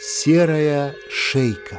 Серая шейка.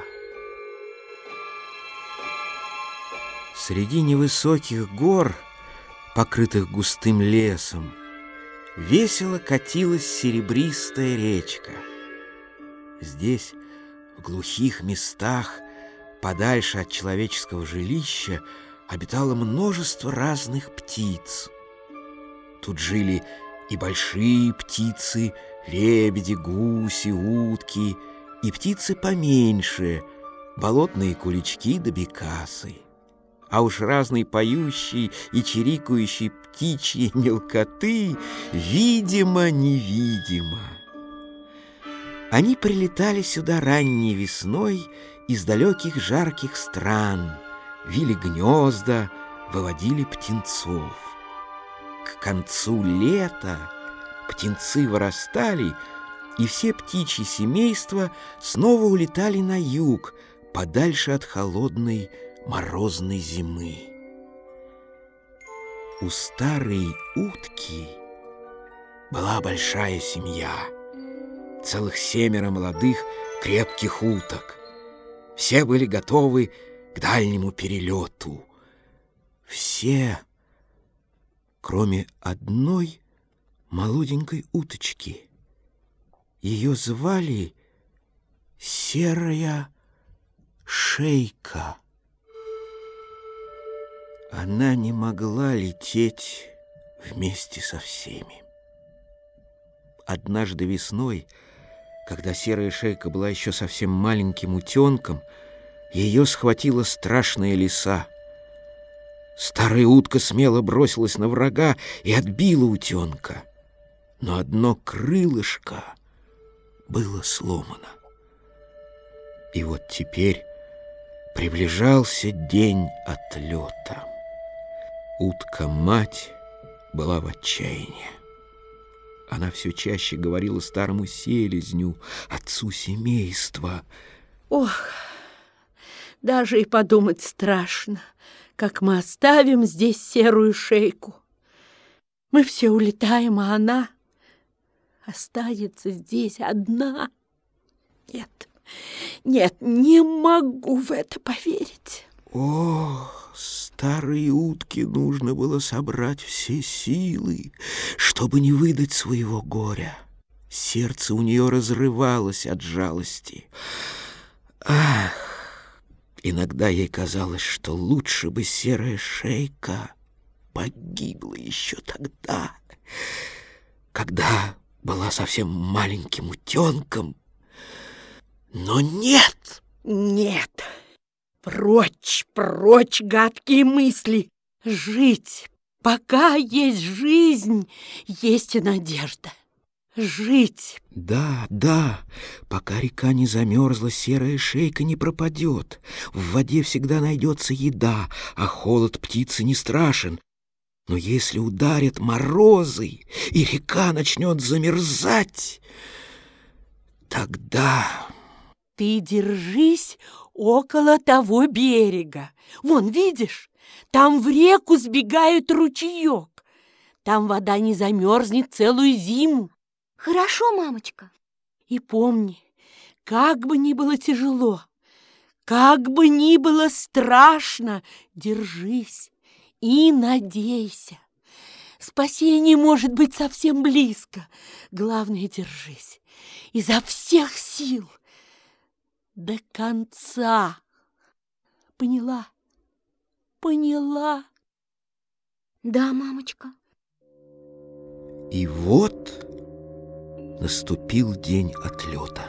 Среди невысоких гор, покрытых густым лесом, весело катилась серебристая речка. Здесь, в глухих местах, подальше от человеческого жилища, обитало множество разных птиц. Тут жили и большие птицы, лебеди, гуси, утки, и птицы поменьше, болотные кулички да бекасы. А уж разные поющие и чирикающие птичьи мелкоты видимо-невидимо. Они прилетали сюда ранней весной из далеких жарких стран, вили гнезда, выводили птенцов. К концу лета птенцы вырастали, и все птичьи семейства снова улетали на юг, подальше от холодной морозной зимы. У старой утки была большая семья, целых 7 молодых крепких уток. Все были готовы к дальнему перелету. Все, кроме одной молоденькой уточки. Ее звали Серая шейка. Она не могла лететь вместе со всеми. Однажды весной, когда серая шейка была еще совсем маленьким утенком, ее схватила страшная лиса. Старая утка смело бросилась на врага и отбила утенка, но одно крылышко было сломано. И вот теперь приближался день отлета. Утка-мать была в отчаянии. Она все чаще говорила старому селезню, отцу семейства: «Ох, даже и подумать страшно, как мы оставим здесь серую шейку. Мы все улетаем, а она останется здесь одна. Нет, не могу в это поверить». Ох, старой утке нужно было собрать все силы, чтобы не выдать своего горя. Сердце у нее разрывалось от жалости. Ах, иногда ей казалось, что лучше бы серая шейка погибла еще тогда, когда была совсем маленьким утенком. Но нет! Прочь, гадкие мысли! Жить, пока есть жизнь, есть и надежда. Жить! Да, пока река не замерзла, серая шейка не пропадет. В воде всегда найдется еда, а холод птицы не страшен. Но если ударят морозы, и река начнет замерзать, тогда... Ты держись около того берега. Вон, видишь, там в реку сбегает ручеек. Там вода не замерзнет целую зиму. Хорошо, мамочка. И помни, как бы ни было тяжело, как бы ни было страшно, держись и надейся. Спасение может быть совсем близко. Главное, держись изо всех сил. До конца. Поняла? Да, мамочка. И вот наступил день отлета.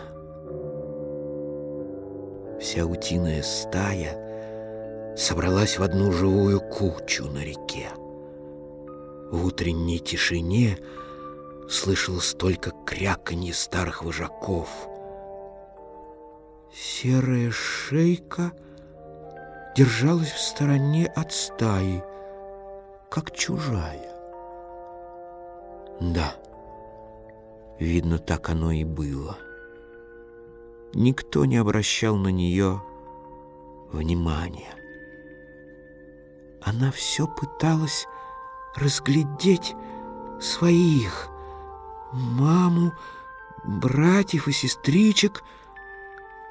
Вся утиная стая собралась в одну живую кучу на реке. В утренней тишине слышалось только кряканье старых вожаков. Серая шейка держалась в стороне от стаи, как чужая. Да, видно, так оно и было. Никто не обращал на нее внимания. Она все пыталась разглядеть своих: маму, братьев и сестричек,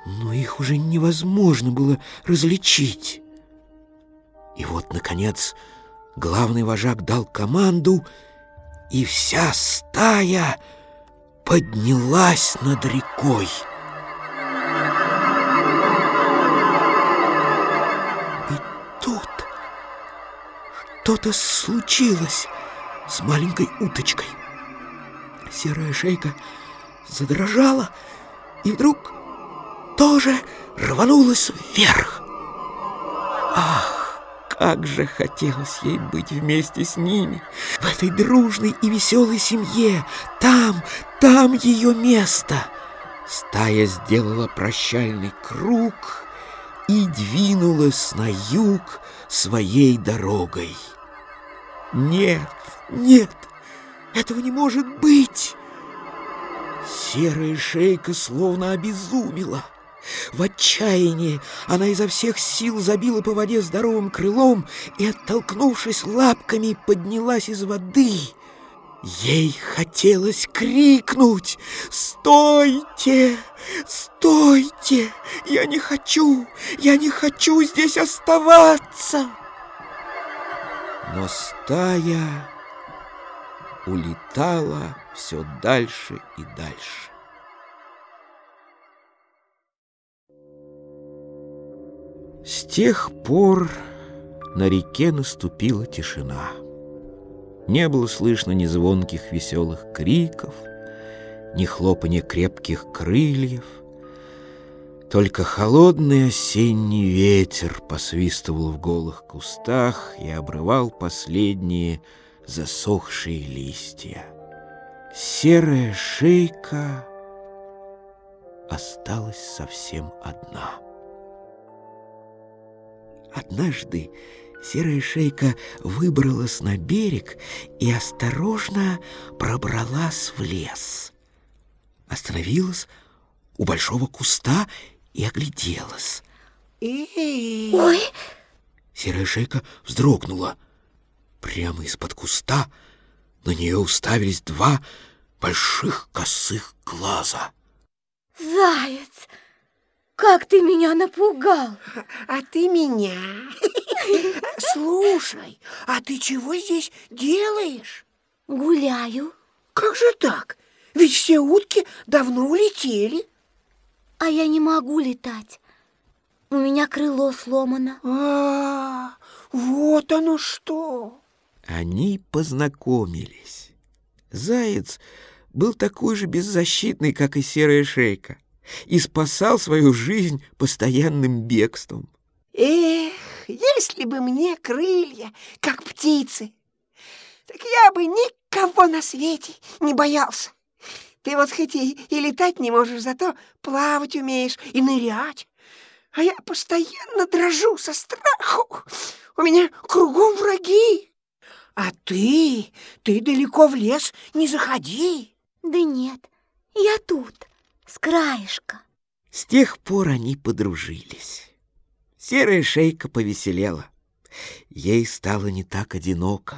но их уже невозможно было различить. И вот, наконец, главный вожак дал команду, и вся стая поднялась над рекой. И тут что-то случилось с маленькой уточкой. Серая шейка задрожала и вдруг тоже рванулась вверх. Ах, как же хотелось ей быть вместе с ними, в этой дружной и веселой семье. Там ее место. Стая сделала прощальный круг и двинулась на юг своей дорогой. Нет, этого не может быть! Серая шейка словно обезумела. В отчаянии она изо всех сил забила по воде здоровым крылом и, оттолкнувшись лапками, поднялась из воды. Ей хотелось крикнуть: «Стойте! Стойте! Я не хочу здесь оставаться!» Но стая улетала все дальше и дальше. С тех пор на реке наступила тишина. Не было слышно ни звонких веселых криков, ни хлопанья крепких крыльев. Только холодный осенний ветер посвистывал в голых кустах и обрывал последние засохшие листья. Серая шейка осталась совсем одна. Однажды серая шейка выбралась на берег и осторожно пробралась в лес. Остановилась у большого куста и огляделась. Ой! Серая шейка вздрогнула. Прямо из-под куста на нее уставились два больших косых глаза. Заяц! Как ты меня напугал! А ты меня? Слушай, а ты чего здесь делаешь? Гуляю. Как же так? Ведь все утки давно улетели. А я не могу летать. У меня крыло сломано. Вот оно что! Они познакомились. Заяц был такой же беззащитный, как и серая шейка, и спасал свою жизнь постоянным бегством. Эх, если бы мне крылья, как птицы, так я бы никого на свете не боялся. Ты вот хоть и летать не можешь, зато плавать умеешь и нырять. А я постоянно дрожу со страху. У меня кругом враги. А ты далеко в лес не заходи. Да нет, я тут, с краешка. С тех пор они подружились. Серая шейка повеселела. Ей стало не так одиноко.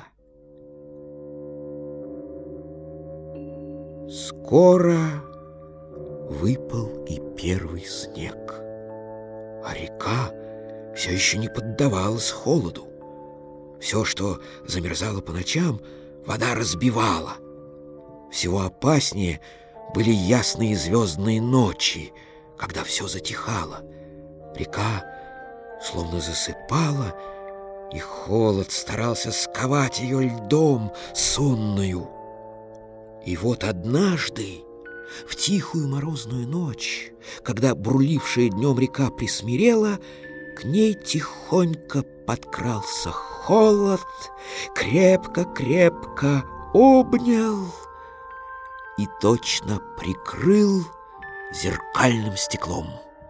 Скоро выпал и первый снег, а река все еще не поддавалась холоду. Все, что замерзало по ночам, вода разбивала. Всего опаснее были ясные звездные ночи, когда все затихало. Река словно засыпала, и холод старался сковать ее льдом сонную. И вот однажды, в тихую морозную ночь, когда бурлившая днем река присмирела, к ней тихонько подкрался холод, крепко-крепко обнял и точно прикрыл зеркальным стеклом.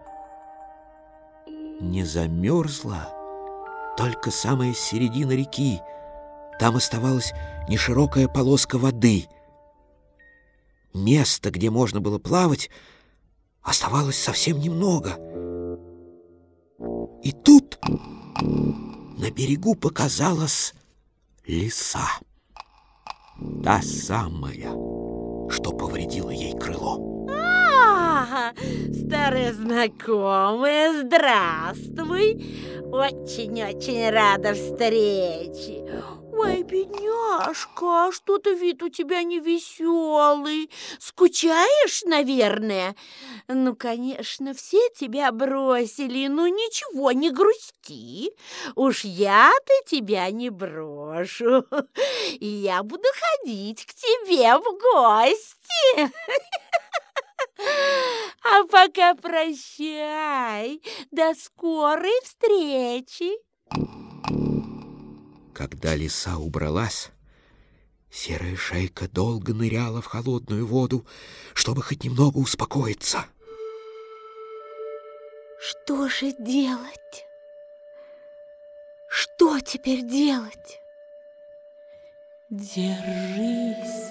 Не замерзла только самая середина реки. Там оставалась неширокая полоска воды. Места, где можно было плавать, оставалось совсем немного. И тут на берегу показалась лиса. Та самая, что повредила ей крыло. Старая знакомая, здравствуй. Очень-очень рада встрече. Ой, бедняжка, что-то вид у тебя невеселый. Скучаешь, наверное? Ну, конечно, все тебя бросили. Ну, ничего, не грусти. Уж я-то тебя не брошу. И я буду ходить к тебе в гости. А пока прощай. До скорой встречи. Когда лиса убралась, серая шейка долго ныряла в холодную воду, чтобы хоть немного успокоиться. Что же делать? Что теперь делать? Держись,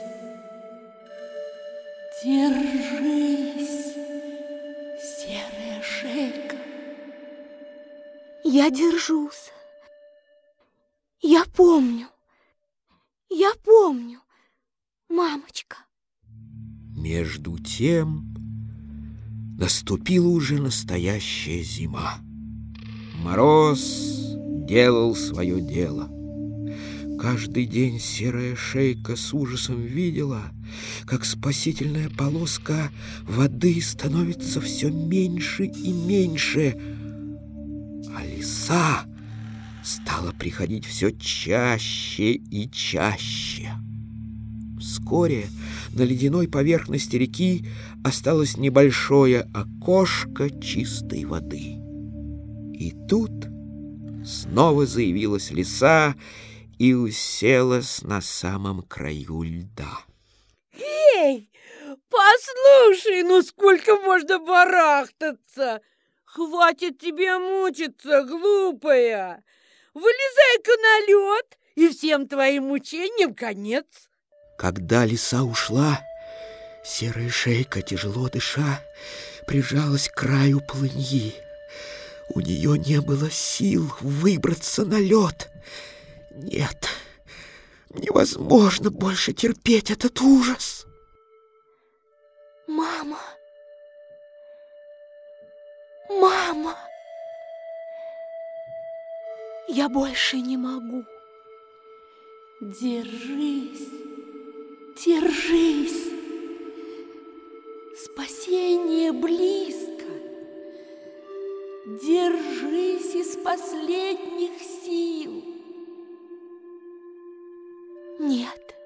держись, серая шейка. Я держусь. Я помню, мамочка. Между тем наступила уже настоящая зима. Мороз делал свое дело. Каждый день серая шейка с ужасом видела, как спасительная полоска воды становится все меньше и меньше, а лиса стала приходить все чаще и чаще. Вскоре на ледяной поверхности реки осталось небольшое окошко чистой воды. И тут снова заявилась лиса и уселась на самом краю льда. Эй, послушай, ну сколько можно барахтаться? Хватит тебе мучиться, глупая. Вылезай-ка на лед, и всем твоим мучениям конец. Когда лиса ушла, серая шейка, тяжело дыша, прижалась к краю полыньи. У нее не было сил выбраться на лед. Нет, невозможно больше терпеть этот ужас. Мама! Мама! Я больше не могу. Держись, держись. Спасение близко. Держись из последних сил. Нет,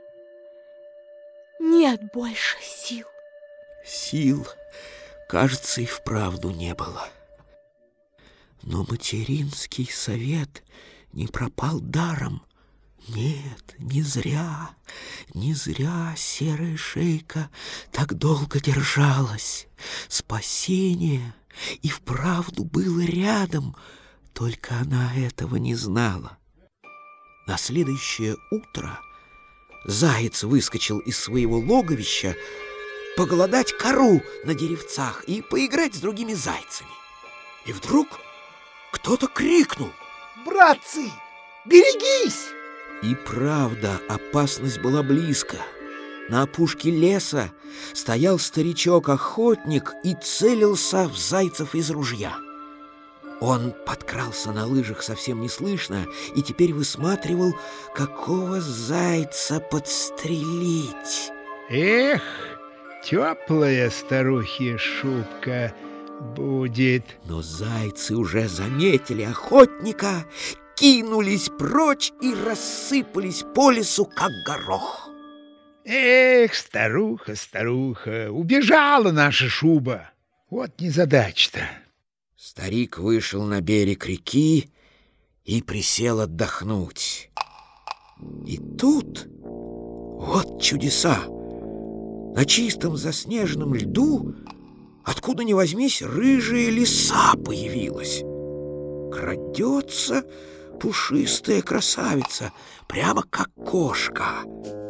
нет больше сил. Сил, кажется, и вправду не было. Но материнский совет не пропал даром. Нет, не зря серая шейка так долго держалась. Спасение и вправду было рядом, только она этого не знала. На следующее утро заяц выскочил из своего логовища поголодать кору на деревцах и поиграть с другими зайцами. И вдруг кто-то крикнул: «Братцы, берегись!» И правда, опасность была близко. На опушке леса стоял старичок-охотник и целился в зайцев из ружья. Он подкрался на лыжах совсем неслышно и теперь высматривал, какого зайца подстрелить. Эх, теплая старухья шубка будет. Но зайцы уже заметили охотника, кинулись прочь и рассыпались по лесу, как горох. Эх, старуха, старуха, убежала наша шуба. Вот незадача-то. Старик вышел на берег реки и присел отдохнуть. И тут, вот чудеса, на чистом заснеженном льду, откуда ни возьмись, рыжая лиса появилась. Крадется пушистая красавица, прямо как кошка.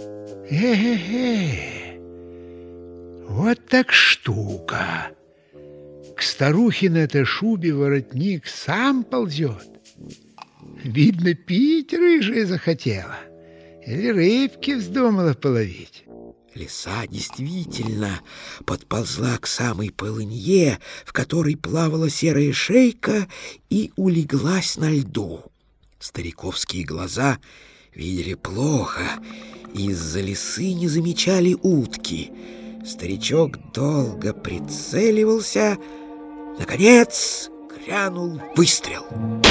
Вот так штука. К старухе на этой шубе воротник сам ползет. Видно, пить рыжая захотела. Или рыбки вздумала половить. Лиса действительно подползла к самой полынье, в которой плавала серая шейка, и улеглась на льду. Стариковские глаза видели плохо, и из-за лисы не замечали утки. Старичок долго прицеливался. Наконец грянул выстрел.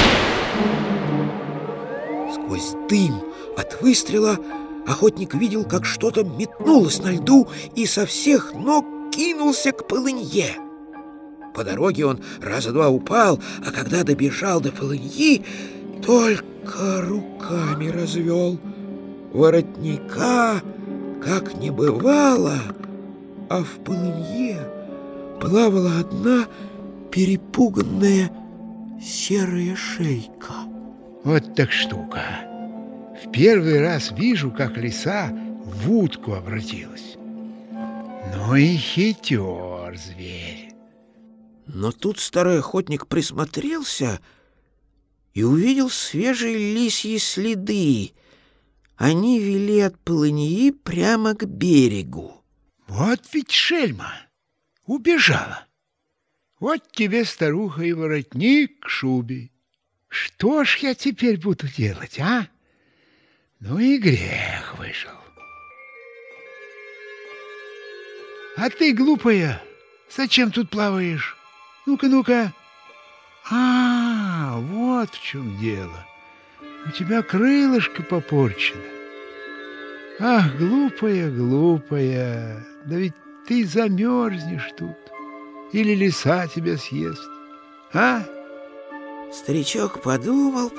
Сквозь дым от выстрела охотник видел, как что-то метнулось на льду и со всех ног кинулся к полынье. По дороге он раза два упал, а когда добежал до полыньи, только руками развел. Воротника как не бывало, а в полынье плавала одна перепуганная серая шейка. Вот так штука. В первый раз вижу, как лиса в утку обратилась. Ну и хитер зверь. Но тут старый охотник присмотрелся и увидел свежие лисьи следы. Они вели от полыньи прямо к берегу. Вот ведь шельма! Убежала. Вот тебе, старуха, и воротник к шубе. Что ж я теперь буду делать, а? Ну и грех вышел. А ты, глупая, зачем тут плаваешь? Ну-ка, ну-ка. А, вот в чем дело. У тебя крылышко попорчено. Ах, глупая, глупая, да ведь ты замерзнешь тут. Или лиса тебя съест, а? Старичок подумал,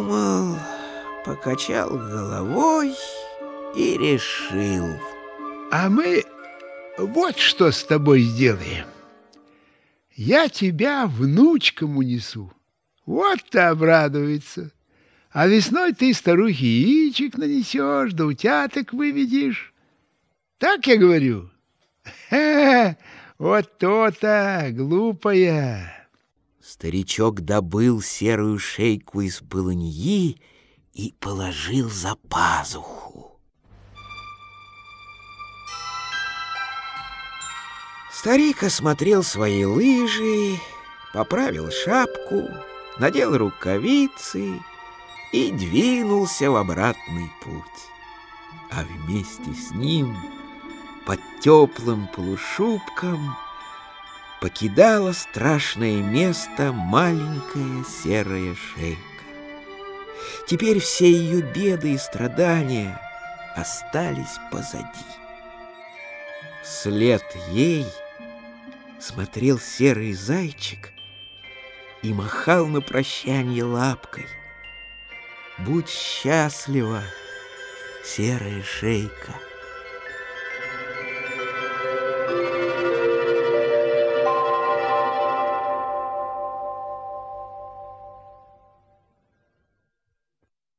покачал головой и решил. А мы вот что с тобой сделаем. Я тебя внучкам унесу. Вот-то обрадуется. А весной ты старухе яичек нанесешь, да утяток выведешь. Так я говорю? Ха-ха, вот то-то, глупая. Старичок добыл серую шейку из полыньи и положил за пазуху. Старик осмотрел свои лыжи, поправил шапку, надел рукавицы и двинулся в обратный путь. А вместе с ним под теплым полушубком покидала страшное место маленькая серая шейка. Теперь все ее беды и страдания остались позади. Вслед ей смотрел серый зайчик и махал на прощанье лапкой. Будь счастлива, серая шейка.